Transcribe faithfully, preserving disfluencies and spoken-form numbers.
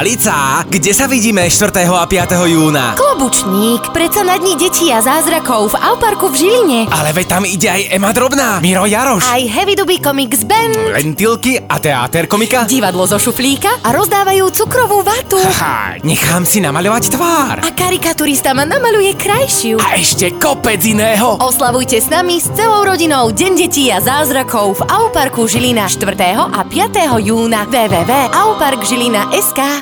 Alica, kde sa vidíme štvrtého a piateho júna? Klobučník, predsa na dni detí a zázrakov v Auparku v Žiline. Ale veď tam ide aj Ema Drobná, Miro Jaroš. Aj Heavy Duby Comics Band. Lentilky a teáter komika. Divadlo zo šuflíka a rozdávajú cukrovú vatu. Haha, nechám si namaľovať tvár. A karikaturista ma namaluje krajšiu. A ešte kopec iného. Oslavujte s nami s celou rodinou Deň detí a zázrakov v Auparku Žilina štvrtého a piateho júna. w w w bodka aupark žilina bodka es ká